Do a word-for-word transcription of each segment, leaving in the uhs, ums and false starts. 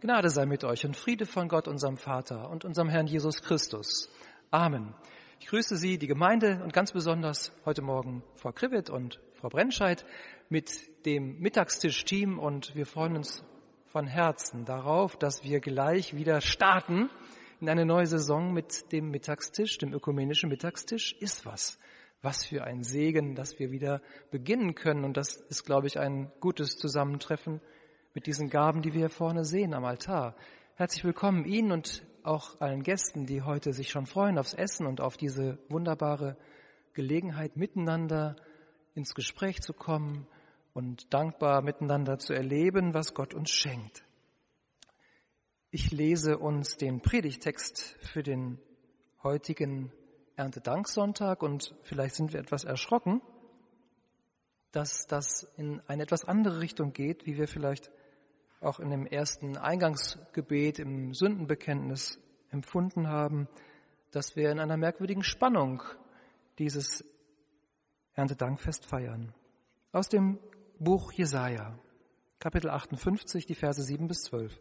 Gnade sei mit euch und Friede von Gott, unserem Vater und unserem Herrn Jesus Christus. Amen. Ich grüße Sie, die Gemeinde und ganz besonders heute Morgen Frau Krivet und Frau Brennscheid mit dem Mittagstisch-Team und wir freuen uns von Herzen darauf, dass wir gleich wieder starten in eine neue Saison mit dem Mittagstisch, dem ökumenischen Mittagstisch. Ist was. Was für ein Segen, dass wir wieder beginnen können und das ist, glaube ich, ein gutes Zusammentreffen mit diesen Gaben, die wir hier vorne sehen am Altar. Herzlich willkommen Ihnen und auch allen Gästen, die heute sich schon freuen aufs Essen und auf diese wunderbare Gelegenheit, miteinander ins Gespräch zu kommen und dankbar miteinander zu erleben, was Gott uns schenkt. Ich lese uns den Predigtext für den heutigen Erntedanksonntag und vielleicht sind wir etwas erschrocken, dass das in eine etwas andere Richtung geht, wie wir vielleicht auch in dem ersten Eingangsgebet im Sündenbekenntnis empfunden haben, dass wir in einer merkwürdigen Spannung dieses Erntedankfest feiern. Aus dem Buch Jesaja, Kapitel achtundfünfzig, die Verse sieben bis zwölf.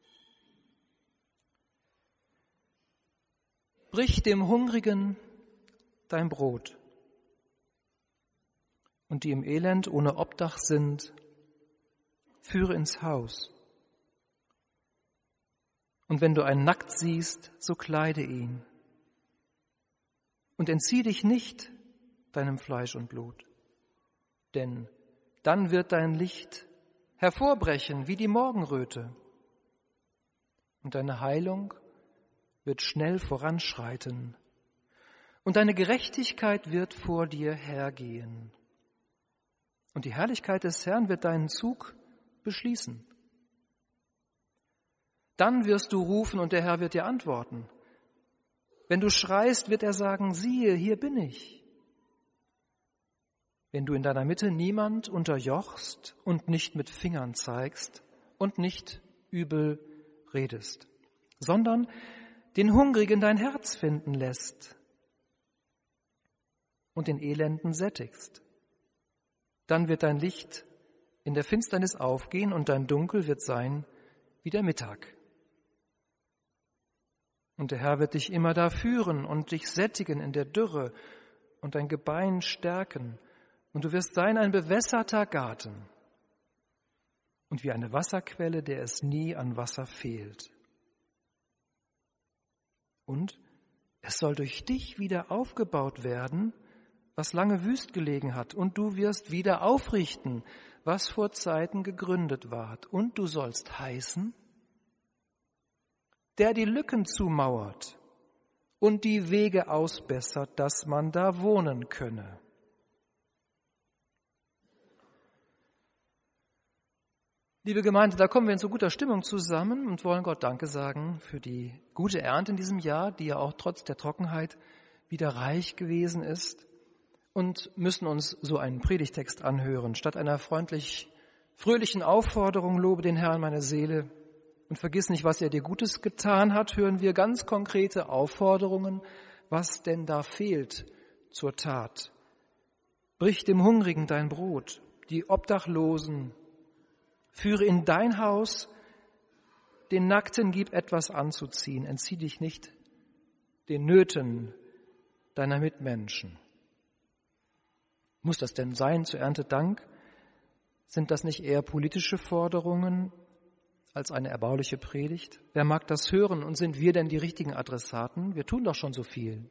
Brich dem Hungrigen dein Brot und die im Elend ohne Obdach sind, führe ins Haus. Und wenn du einen nackt siehst, so kleide ihn. Und entzieh dich nicht deinem Fleisch und Blut, denn dann wird dein Licht hervorbrechen wie die Morgenröte und deine Heilung wird schnell voranschreiten und deine Gerechtigkeit wird vor dir hergehen. Und die Herrlichkeit des Herrn wird deinen Zug beschließen. Dann wirst du rufen und der Herr wird dir antworten. Wenn du schreist, wird er sagen, siehe, hier bin ich. Wenn du in deiner Mitte niemand unterjochst und nicht mit Fingern zeigst und nicht übel redest, sondern den Hungrigen dein Herz finden lässt und den Elenden sättigst, dann wird dein Licht in der Finsternis aufgehen und dein Dunkel wird sein wie der Mittag. Und der Herr wird dich immer da führen und dich sättigen in der Dürre und dein Gebein stärken. Und du wirst sein ein bewässerter Garten und wie eine Wasserquelle, der es nie an Wasser fehlt. Und es soll durch dich wieder aufgebaut werden, was lange wüst gelegen hat. Und du wirst wieder aufrichten, was vor Zeiten gegründet ward. Und du sollst heißen, der die Lücken zumauert und die Wege ausbessert, dass man da wohnen könne. Liebe Gemeinde, da kommen wir in so guter Stimmung zusammen und wollen Gott Danke sagen für die gute Ernte in diesem Jahr, die ja auch trotz der Trockenheit wieder reich gewesen ist. Und müssen uns so einen Predigtext anhören. Statt einer freundlich fröhlichen Aufforderung, lobe den Herrn meine Seele und vergiss nicht, was er dir Gutes getan hat, hören wir ganz konkrete Aufforderungen, was denn da fehlt zur Tat. Brich dem Hungrigen dein Brot, die Obdachlosen, führe in dein Haus, den Nackten gib etwas anzuziehen, entzieh dich nicht den Nöten deiner Mitmenschen. Muss das denn sein zur Erntedank? Sind das nicht eher politische Forderungen als eine erbauliche Predigt? Wer mag das hören und sind wir denn die richtigen Adressaten? Wir tun doch schon so viel.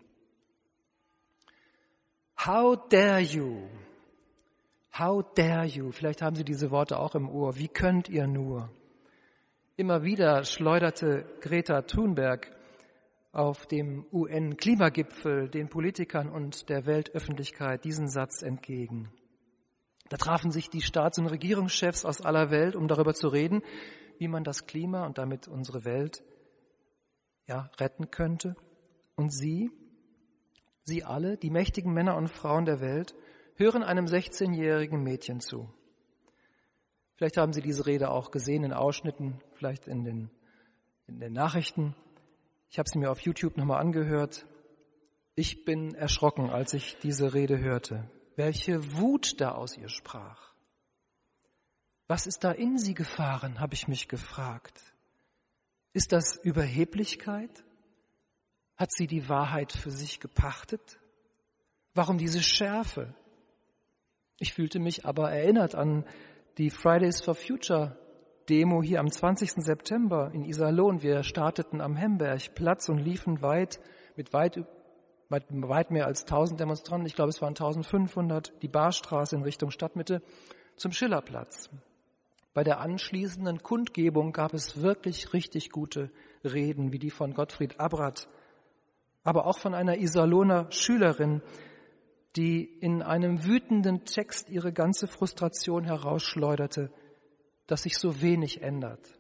How dare you? How dare you? Vielleicht haben Sie diese Worte auch im Ohr. Wie könnt ihr nur? Immer wieder schleuderte Greta Thunberg auf dem U N-Klimagipfel den Politikern und der Weltöffentlichkeit diesen Satz entgegen. Da trafen sich die Staats- und Regierungschefs aus aller Welt, um darüber zu reden, wie man das Klima und damit unsere Welt ja, retten könnte. Und sie, sie alle, die mächtigen Männer und Frauen der Welt, hören einem sechzehnjährigen Mädchen zu. Vielleicht haben Sie diese Rede auch gesehen in Ausschnitten, vielleicht in den, in den Nachrichten. Ich habe sie mir auf YouTube nochmal angehört. Ich bin erschrocken, als ich diese Rede hörte. Welche Wut da aus ihr sprach. Was ist da in sie gefahren, habe ich mich gefragt. Ist das Überheblichkeit? Hat sie die Wahrheit für sich gepachtet? Warum diese Schärfe? Ich fühlte mich aber erinnert an die Fridays for Future Demo hier am zwanzigsten September in Iserlohn. Wir starteten am Hembergplatz und liefen weit, mit weit, weit, weit mehr als tausend Demonstranten, ich glaube es waren eintausendfünfhundert, die Barstraße in Richtung Stadtmitte zum Schillerplatz. Bei der anschließenden Kundgebung gab es wirklich richtig gute Reden, wie die von Gottfried Abrath, aber auch von einer Iserlohner Schülerin, die in einem wütenden Text ihre ganze Frustration herausschleuderte, dass sich so wenig ändert.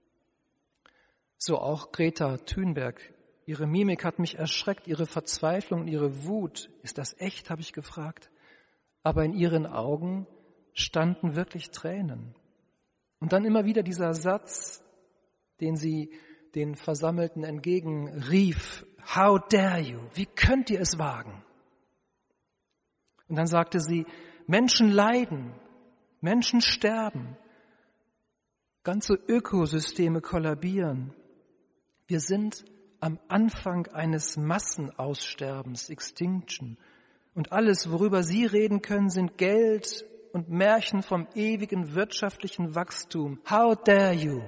So auch Greta Thunberg. Ihre Mimik hat mich erschreckt, ihre Verzweiflung und ihre Wut. Ist das echt, habe ich gefragt. Aber in ihren Augen standen wirklich Tränen. Und dann immer wieder dieser Satz, den sie den Versammelten entgegenrief: How dare you? Wie könnt ihr es wagen? Und dann sagte sie: Menschen leiden, Menschen sterben, ganze Ökosysteme kollabieren. Wir sind am Anfang eines Massenaussterbens, Extinction. Und alles, worüber Sie reden können, sind Geld und Märchen vom ewigen wirtschaftlichen Wachstum. How dare you?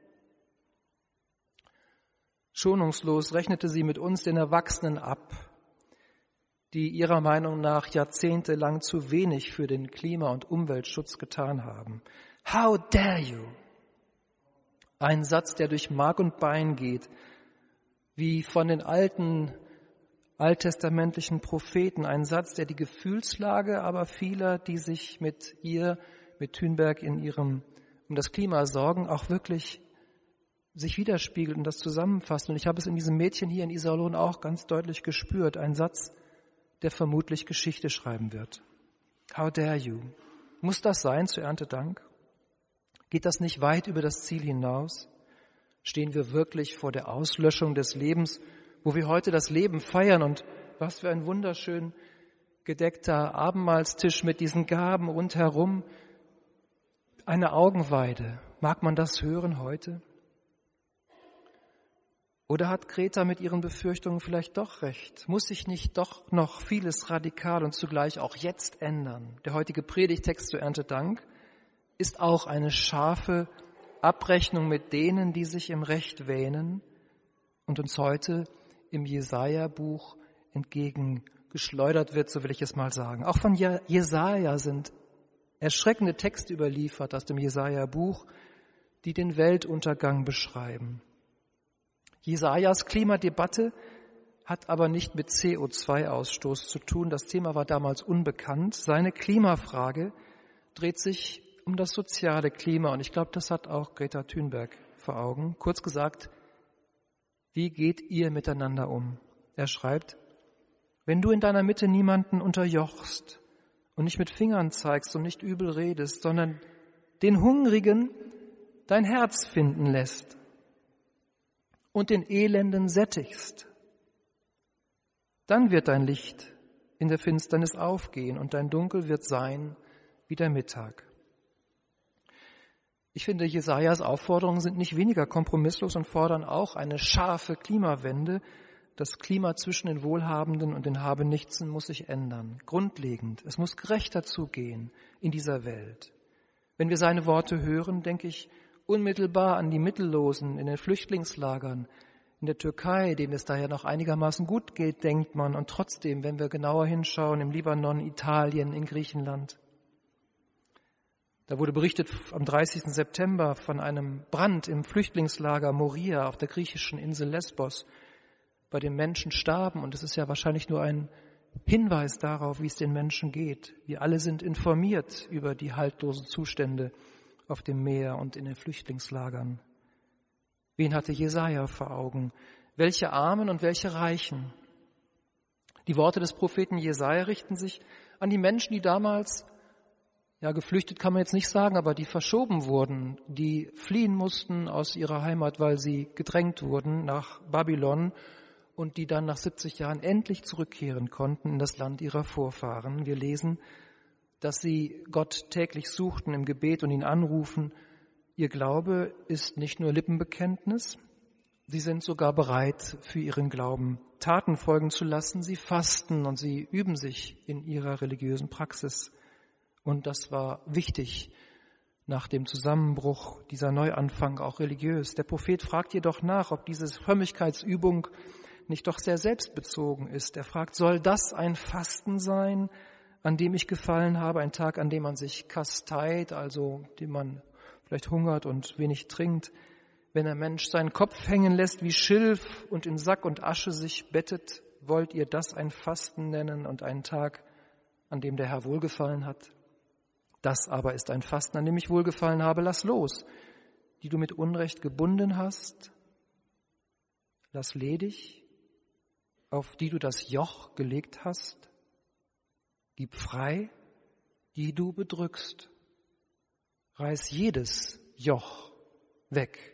Schonungslos rechnete sie mit uns, den Erwachsenen, ab, die ihrer Meinung nach jahrzehntelang zu wenig für den Klima- und Umweltschutz getan haben. How dare you? Ein Satz, der durch Mark und Bein geht, wie von den alten alttestamentlichen Propheten. Ein Satz, der die Gefühlslage aber vieler, die sich mit ihr, mit Thunberg in ihrem um das Klima sorgen, auch wirklich sich widerspiegelt und das zusammenfasst. Und ich habe es in diesem Mädchen hier in Iserlohn auch ganz deutlich gespürt. Ein Satz, der vermutlich Geschichte schreiben wird. How dare you? Muss das sein zu Erntedank? Geht das nicht weit über das Ziel hinaus? Stehen wir wirklich vor der Auslöschung des Lebens, wo wir heute das Leben feiern? Und was für ein wunderschön gedeckter Abendmahlstisch mit diesen Gaben rundherum. Eine Augenweide. Mag man das hören heute? Oder hat Greta mit ihren Befürchtungen vielleicht doch recht? Muss sich nicht doch noch vieles radikal und zugleich auch jetzt ändern? Der heutige Predigtext zu Erntedank ist auch eine scharfe Abrechnung mit denen, die sich im Recht wähnen und uns heute im Jesaja-Buch entgegengeschleudert wird, so will ich es mal sagen. Auch von Jesaja sind erschreckende Texte überliefert aus dem Jesaja-Buch, die den Weltuntergang beschreiben. Jesajas Klimadebatte hat aber nicht mit C O zwei Ausstoß zu tun. Das Thema war damals unbekannt. Seine Klimafrage dreht sich um das soziale Klima. Und ich glaube, das hat auch Greta Thunberg vor Augen. Kurz gesagt, wie geht ihr miteinander um? Er schreibt: Wenn du in deiner Mitte niemanden unterjochst und nicht mit Fingern zeigst und nicht übel redest, sondern den Hungrigen dein Herz finden lässt und den Elenden sättigst, dann wird dein Licht in der Finsternis aufgehen und dein Dunkel wird sein wie der Mittag. Ich finde, Jesajas Aufforderungen sind nicht weniger kompromisslos und fordern auch eine scharfe Klimawende. Das Klima zwischen den Wohlhabenden und den Habenichtsen muss sich ändern. Grundlegend. Es muss gerechter zugehen in dieser Welt. Wenn wir seine Worte hören, denke ich unmittelbar an die Mittellosen in den Flüchtlingslagern in der Türkei, denen es da ja noch einigermaßen gut geht, denkt man. Und trotzdem, wenn wir genauer hinschauen, im Libanon, Italien, in Griechenland. Da wurde berichtet am dreißigsten September von einem Brand im Flüchtlingslager Moria auf der griechischen Insel Lesbos, bei dem Menschen starben. Und es ist ja wahrscheinlich nur ein Hinweis darauf, wie es den Menschen geht. Wir alle sind informiert über die haltlosen Zustände auf dem Meer und in den Flüchtlingslagern. Wen hatte Jesaja vor Augen? Welche Armen und welche Reichen? Die Worte des Propheten Jesaja richten sich an die Menschen, die damals, ja, geflüchtet kann man jetzt nicht sagen, aber die verschoben wurden, die fliehen mussten aus ihrer Heimat, weil sie gedrängt wurden nach Babylon und die dann nach siebzig Jahren endlich zurückkehren konnten in das Land ihrer Vorfahren. Wir lesen, dass sie Gott täglich suchten im Gebet und ihn anrufen. Ihr Glaube ist nicht nur Lippenbekenntnis, Sie sind sogar bereit, für ihren Glauben Taten folgen zu lassen. Sie fasten und sie üben sich in ihrer religiösen Praxis. Und das war wichtig nach dem Zusammenbruch, dieser Neuanfang, auch religiös. Der Prophet fragt jedoch nach, ob diese Frömmigkeitsübung nicht doch sehr selbstbezogen ist. Er fragt, soll das ein Fasten sein, an dem ich gefallen habe, ein Tag, an dem man sich kasteit, also dem man vielleicht hungert und wenig trinkt, wenn der Mensch seinen Kopf hängen lässt wie Schilf und in Sack und Asche sich bettet, wollt ihr das ein Fasten nennen und einen Tag, an dem der Herr wohlgefallen hat? Das aber ist ein Fasten, an dem ich wohlgefallen habe. Lass los, die du mit Unrecht gebunden hast. Lass ledig, auf die du das Joch gelegt hast. Gib frei, die du bedrückst. Reiß jedes Joch weg.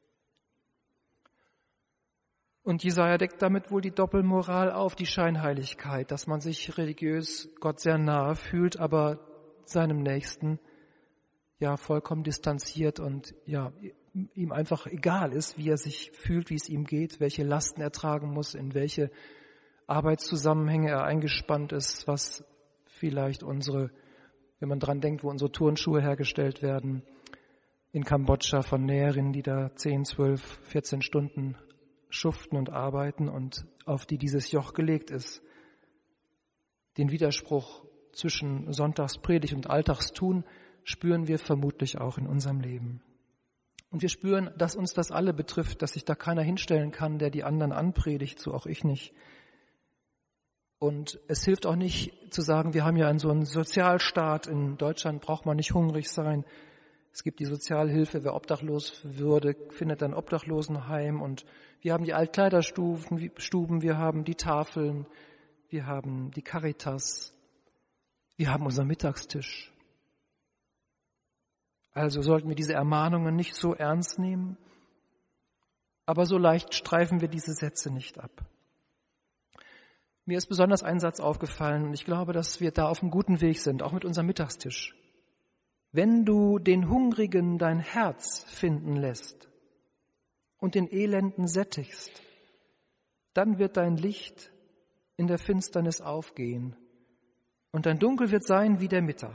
Und Jesaja deckt damit wohl die Doppelmoral auf, die Scheinheiligkeit, dass man sich religiös Gott sehr nahe fühlt, aber seinem Nächsten ja vollkommen distanziert und ja ihm einfach egal ist, wie er sich fühlt, wie es ihm geht, welche Lasten er tragen muss, in welche Arbeitszusammenhänge er eingespannt ist, was vielleicht unsere, wenn man dran denkt, wo unsere Turnschuhe hergestellt werden, in Kambodscha von Näherinnen, die da zehn, zwölf, vierzehn Stunden schuften und arbeiten und auf die dieses Joch gelegt ist. Den Widerspruch zwischen Sonntagspredigt und Alltagstun spüren wir vermutlich auch in unserem Leben. Und wir spüren, dass uns das alle betrifft, dass sich da keiner hinstellen kann, der die anderen anpredigt, so auch ich nicht. Und es hilft auch nicht zu sagen, wir haben ja einen so einen Sozialstaat, in Deutschland braucht man nicht hungrig sein. Es gibt die Sozialhilfe, wer obdachlos würde, findet ein Obdachlosenheim. Und wir haben die Altkleiderstuben, Stuben, wir haben die Tafeln, wir haben die Caritas, wir haben unseren Mittagstisch. Also sollten wir diese Ermahnungen nicht so ernst nehmen, aber so leicht streifen wir diese Sätze nicht ab. Mir ist besonders ein Satz aufgefallen und ich glaube, dass wir da auf einem guten Weg sind, auch mit unserem Mittagstisch. Wenn du den Hungrigen dein Herz finden lässt und den Elenden sättigst, dann wird dein Licht in der Finsternis aufgehen und dein Dunkel wird sein wie der Mittag.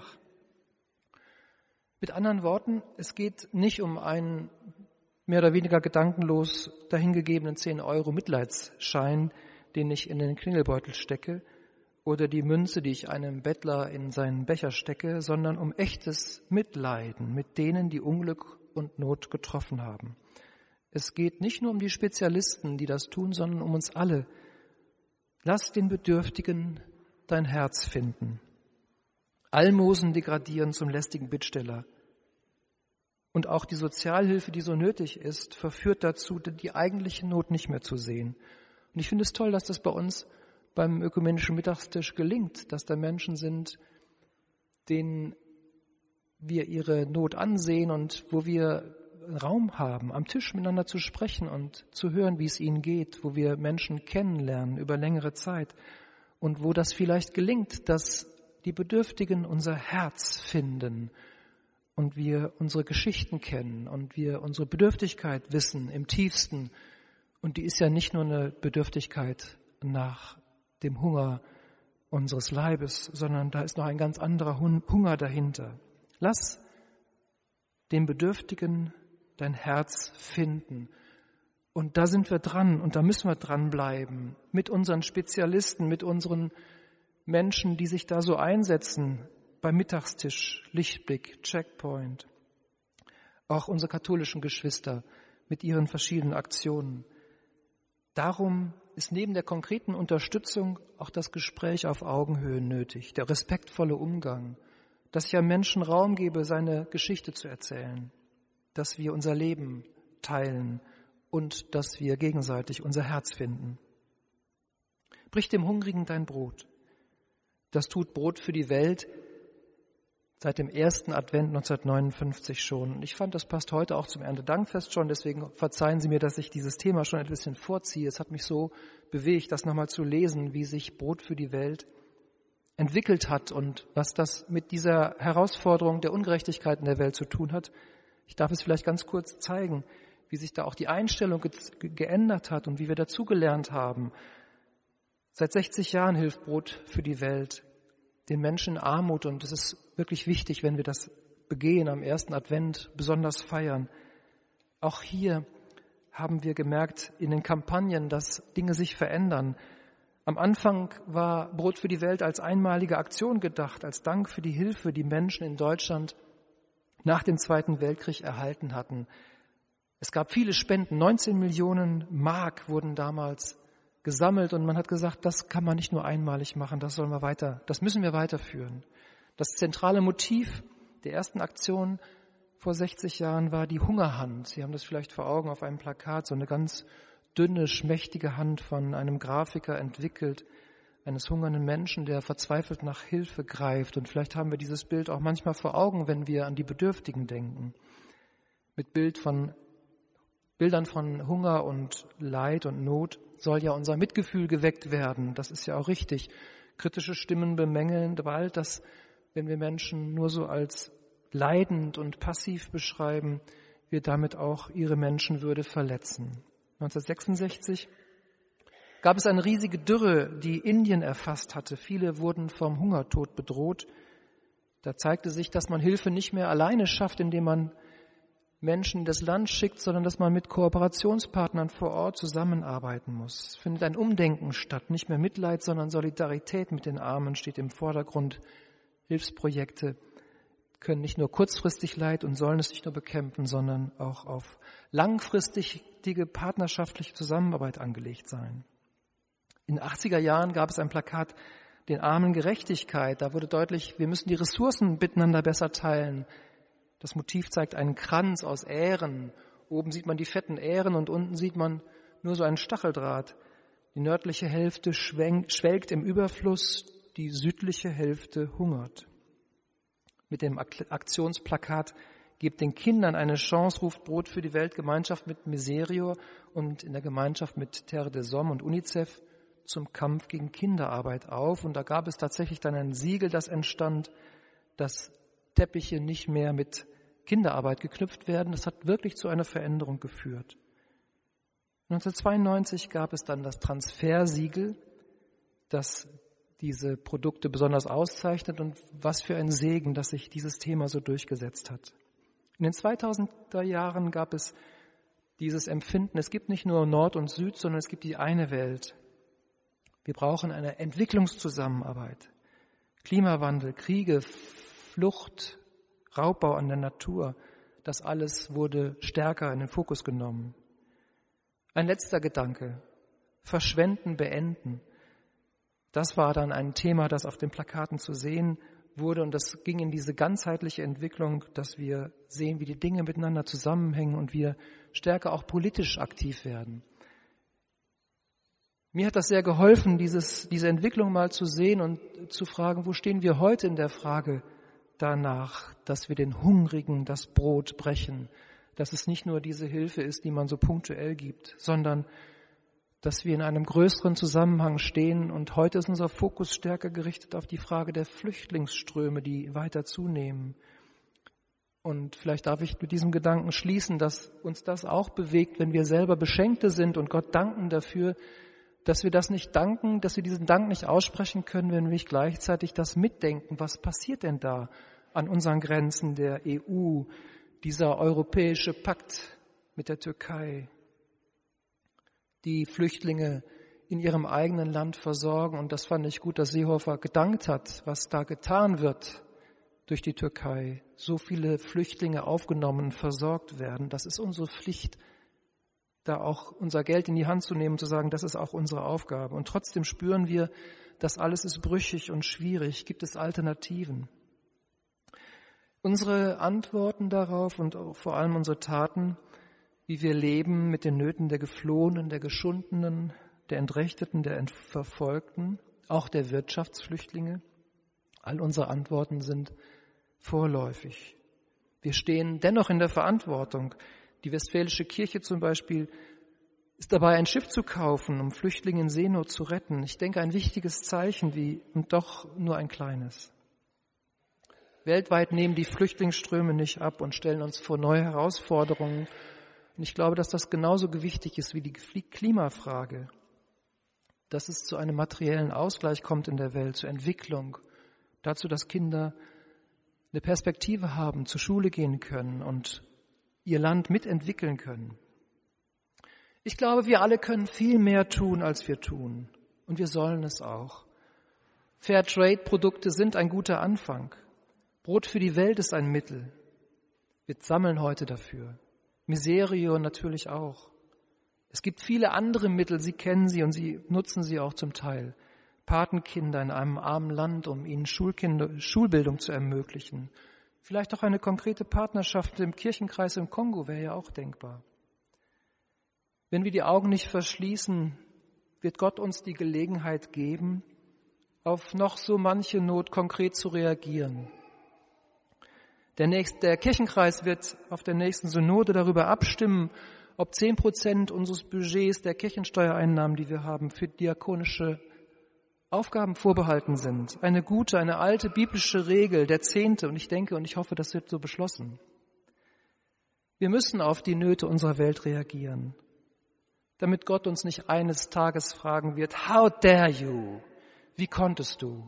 Mit anderen Worten, es geht nicht um einen mehr oder weniger gedankenlos dahingegebenen zehn Euro Mitleidsschein, den ich in den Klingelbeutel stecke, oder die Münze, die ich einem Bettler in seinen Becher stecke, sondern um echtes Mitleiden mit denen, die Unglück und Not getroffen haben. Es geht nicht nur um die Spezialisten, die das tun, sondern um uns alle. Lass den Bedürftigen dein Herz finden. Almosen degradieren zum lästigen Bittsteller. Und auch die Sozialhilfe, die so nötig ist, verführt dazu, die eigentliche Not nicht mehr zu sehen. Und ich finde es toll, dass das bei uns beim ökumenischen Mittagstisch gelingt, dass da Menschen sind, denen wir ihre Not ansehen und wo wir Raum haben, am Tisch miteinander zu sprechen und zu hören, wie es ihnen geht, wo wir Menschen kennenlernen über längere Zeit und wo das vielleicht gelingt, dass die Bedürftigen unser Herz finden und wir unsere Geschichten kennen und wir unsere Bedürftigkeit wissen im tiefsten. Und die ist ja nicht nur eine Bedürftigkeit nach dem Hunger unseres Leibes, sondern da ist noch ein ganz anderer Hunger dahinter. Lass den Bedürftigen dein Herz finden. Und da sind wir dran und da müssen wir dranbleiben. Mit unseren Spezialisten, mit unseren Menschen, die sich da so einsetzen, beim Mittagstisch, Lichtblick, Checkpoint. Auch unsere katholischen Geschwister mit ihren verschiedenen Aktionen. Darum ist neben der konkreten Unterstützung auch das Gespräch auf Augenhöhe nötig, der respektvolle Umgang, dass ich einem Menschen Raum gebe, seine Geschichte zu erzählen, dass wir unser Leben teilen und dass wir gegenseitig unser Herz finden. Brich dem Hungrigen dein Brot. Das tut Brot für die Welt seit dem ersten Advent neunzehnhundertneunundfünfzig schon. Ich fand, das passt heute auch zum Erntedankfest schon, deswegen verzeihen Sie mir, dass ich dieses Thema schon ein bisschen vorziehe. Es hat mich so bewegt, das nochmal zu lesen, wie sich Brot für die Welt entwickelt hat und was das mit dieser Herausforderung der Ungerechtigkeit in der Welt zu tun hat. Ich darf es vielleicht ganz kurz zeigen, wie sich da auch die Einstellung ge- geändert hat und wie wir dazugelernt haben. Seit sechzig Jahren hilft Brot für die Welt den Menschen in Armut, und es ist wirklich wichtig, wenn wir das begehen, am ersten Advent besonders feiern. Auch hier haben wir gemerkt in den Kampagnen, dass Dinge sich verändern. Am Anfang war Brot für die Welt als einmalige Aktion gedacht, als Dank für die Hilfe, die Menschen in Deutschland nach dem Zweiten Weltkrieg erhalten hatten. Es gab viele Spenden, neunzehn Millionen Mark wurden damals gesammelt, und man hat gesagt, das kann man nicht nur einmalig machen, das sollen wir weiter, das müssen wir weiterführen. Das zentrale Motiv der ersten Aktion vor sechzig Jahren war die Hungerhand. Sie haben das vielleicht vor Augen auf einem Plakat, so eine ganz dünne, schmächtige Hand von einem Grafiker entwickelt, eines hungernden Menschen, der verzweifelt nach Hilfe greift. Und vielleicht haben wir dieses Bild auch manchmal vor Augen, wenn wir an die Bedürftigen denken. Mit Bild von, Bildern von Hunger und Leid und Not soll ja unser Mitgefühl geweckt werden. Das ist ja auch richtig. Kritische Stimmen bemängeln bald, dass wenn wir Menschen nur so als leidend und passiv beschreiben, wir damit auch ihre Menschenwürde verletzen. neunzehnhundertsechsundsechzig gab es eine riesige Dürre, die Indien erfasst hatte. Viele wurden vom Hungertod bedroht. Da zeigte sich, dass man Hilfe nicht mehr alleine schafft, indem man Menschen in das Land schickt, sondern dass man mit Kooperationspartnern vor Ort zusammenarbeiten muss. Es findet ein Umdenken statt, nicht mehr Mitleid, sondern Solidarität mit den Armen steht im Vordergrund. Hilfsprojekte können nicht nur kurzfristig Leid und sollen es nicht nur bekämpfen, sondern auch auf langfristige partnerschaftliche Zusammenarbeit angelegt sein. In den achtziger Jahren gab es ein Plakat, den Armen Gerechtigkeit. Da wurde deutlich, wir müssen die Ressourcen miteinander besser teilen. Das Motiv zeigt einen Kranz aus Ähren. Oben sieht man die fetten Ähren und unten sieht man nur so einen Stacheldraht. Die nördliche Hälfte schwelgt im Überfluss, die südliche Hälfte hungert. Mit dem Aktionsplakat Gebt den Kindern eine Chance, ruft Brot für die Weltgemeinschaft mit Miserio und in der Gemeinschaft mit Terre des Hommes und UNICEF zum Kampf gegen Kinderarbeit auf. Und da gab es tatsächlich dann ein Siegel, das entstand, dass Teppiche nicht mehr mit Kinderarbeit geknüpft werden. Das hat wirklich zu einer Veränderung geführt. neunzehnhundertzweiundneunzig gab es dann das Transfersiegel, das diese Produkte besonders auszeichnet, und was für ein Segen, dass sich dieses Thema so durchgesetzt hat. In den zweitausender Jahren gab es dieses Empfinden, es gibt nicht nur Nord und Süd, sondern es gibt die eine Welt. Wir brauchen eine Entwicklungszusammenarbeit. Klimawandel, Kriege, Flucht, Raubbau an der Natur, das alles wurde stärker in den Fokus genommen. Ein letzter Gedanke, Verschwenden, beenden. Das war dann ein Thema, das auf den Plakaten zu sehen wurde, und das ging in diese ganzheitliche Entwicklung, dass wir sehen, wie die Dinge miteinander zusammenhängen und wir stärker auch politisch aktiv werden. Mir hat das sehr geholfen, dieses, diese Entwicklung mal zu sehen und zu fragen, wo stehen wir heute in der Frage danach, dass wir den Hungrigen das Brot brechen, dass es nicht nur diese Hilfe ist, die man so punktuell gibt, sondern dass wir in einem größeren Zusammenhang stehen. Und heute ist unser Fokus stärker gerichtet auf die Frage der Flüchtlingsströme, die weiter zunehmen. Und vielleicht darf ich mit diesem Gedanken schließen, dass uns das auch bewegt, wenn wir selber Beschenkte sind und Gott danken dafür, dass wir das nicht danken, dass wir diesen Dank nicht aussprechen können, wenn wir nicht gleichzeitig das mitdenken. Was passiert denn da an unseren Grenzen der E U, dieser europäische Pakt mit der Türkei, die Flüchtlinge in ihrem eigenen Land versorgen? Und das fand ich gut, dass Seehofer gedankt hat, was da getan wird durch die Türkei. So viele Flüchtlinge aufgenommen, versorgt werden. Das ist unsere Pflicht, da auch unser Geld in die Hand zu nehmen, zu sagen, das ist auch unsere Aufgabe. Und trotzdem spüren wir, das alles ist brüchig und schwierig. Gibt es Alternativen? Unsere Antworten darauf und auch vor allem unsere Taten, wie wir leben mit den Nöten der Geflohenen, der Geschundenen, der Entrechteten, der Verfolgten, auch der Wirtschaftsflüchtlinge. All unsere Antworten sind vorläufig. Wir stehen dennoch in der Verantwortung. Die Westfälische Kirche zum Beispiel ist dabei, ein Schiff zu kaufen, um Flüchtlinge in Seenot zu retten. Ich denke, ein wichtiges Zeichen, wie und doch nur ein kleines. Weltweit nehmen die Flüchtlingsströme nicht ab und stellen uns vor neue Herausforderungen. Und ich glaube, dass das genauso gewichtig ist wie die Klimafrage, dass es zu einem materiellen Ausgleich kommt in der Welt, zur Entwicklung, dazu, dass Kinder eine Perspektive haben, zur Schule gehen können und ihr Land mitentwickeln können. Ich glaube, wir alle können viel mehr tun, als wir tun. Und wir sollen es auch. Fairtrade-Produkte sind ein guter Anfang. Brot für die Welt ist ein Mittel. Wir sammeln heute dafür. Miserio natürlich auch. Es gibt viele andere Mittel, Sie kennen sie und Sie nutzen sie auch zum Teil. Patenkinder in einem armen Land, um ihnen Schulkinder, Schulbildung zu ermöglichen. Vielleicht auch eine konkrete Partnerschaft im Kirchenkreis im Kongo wäre ja auch denkbar. Wenn wir die Augen nicht verschließen, wird Gott uns die Gelegenheit geben, auf noch so manche Not konkret zu reagieren. Der, nächste, der Kirchenkreis wird auf der nächsten Synode darüber abstimmen, ob zehn Prozent unseres Budgets der Kirchensteuereinnahmen, die wir haben, für diakonische Aufgaben vorbehalten sind. Eine gute, eine alte biblische Regel, der Zehnte. Und ich denke und ich hoffe, das wird so beschlossen. Wir müssen auf die Nöte unserer Welt reagieren, damit Gott uns nicht eines Tages fragen wird, how dare you? Wie konntest du?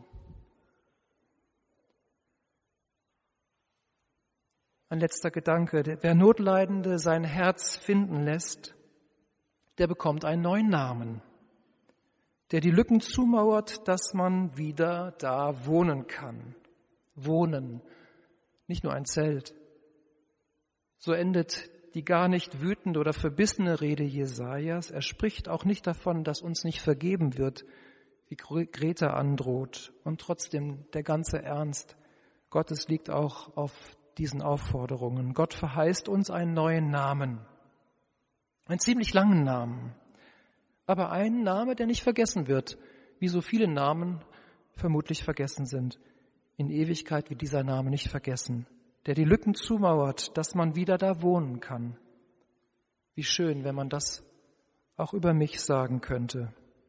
Ein letzter Gedanke. Wer Notleidende sein Herz finden lässt, der bekommt einen neuen Namen, der die Lücken zumauert, dass man wieder da wohnen kann. Wohnen, nicht nur ein Zelt. So endet die gar nicht wütende oder verbissene Rede Jesajas. Er spricht auch nicht davon, dass uns nicht vergeben wird, wie Greta androht. Und trotzdem der ganze Ernst Gottes liegt auch auf diesen Aufforderungen. Gott verheißt uns einen neuen Namen, einen ziemlich langen Namen, aber einen Namen, der nicht vergessen wird, wie so viele Namen vermutlich vergessen sind. In Ewigkeit wird dieser Name nicht vergessen, der die Lücken zumauert, dass man wieder da wohnen kann. Wie schön, wenn man das auch über mich sagen könnte.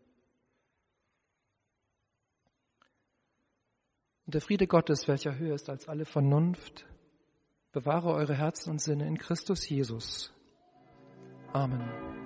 Und der Friede Gottes, welcher höher ist als alle Vernunft, bewahre eure Herzen und Sinne in Christus Jesus. Amen.